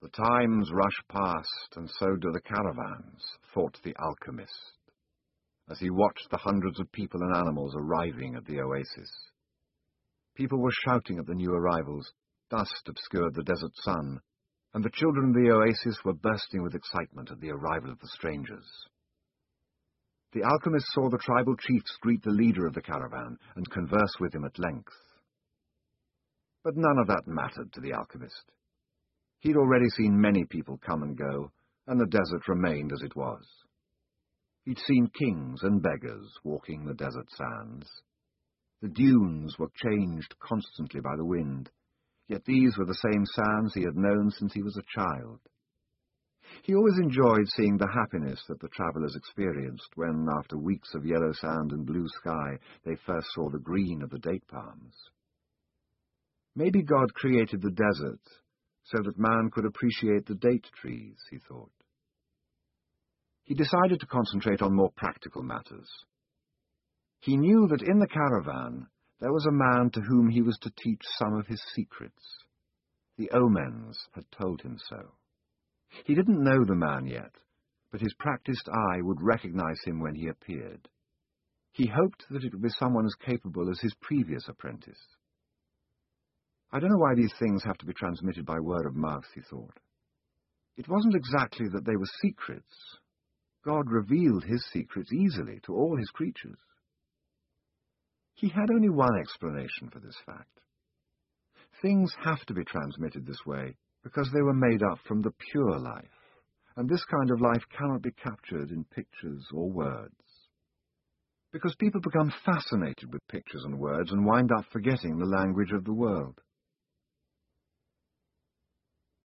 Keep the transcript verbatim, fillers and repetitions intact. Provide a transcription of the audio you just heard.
The times rush past, and so do the caravans, thought the alchemist, as he watched the hundreds of people and animals arriving at the oasis. People were shouting at the new arrivals, dust obscured the desert sun, and the children of the oasis were bursting with excitement at the arrival of the strangers. The alchemist saw the tribal chiefs greet the leader of the caravan and converse with him at length. But none of that mattered to the alchemist. He'd already seen many people come and go, and the desert remained as it was. He'd seen kings and beggars walking the desert sands. The dunes were changed constantly by the wind, yet these were the same sands he had known since he was a child. He always enjoyed seeing the happiness that the travellers experienced when, after weeks of yellow sand and blue sky, they first saw the green of the date palms. Maybe God created the desert so that man could appreciate the date trees, he thought. He decided to concentrate on more practical matters. He knew that in the caravan there was a man to whom he was to teach some of his secrets. The omens had told him so. He didn't know the man yet, but his practiced eye would recognize him when he appeared. He hoped that it would be someone as capable as his previous apprentice. I don't know why these things have to be transmitted by word of mouth, he thought. It wasn't exactly that they were secrets. God revealed his secrets easily to all his creatures. He had only one explanation for this fact. Things have to be transmitted this way because they were made up from the pure life, and this kind of life cannot be captured in pictures or words. Because people become fascinated with pictures and words and wind up forgetting the language of the world.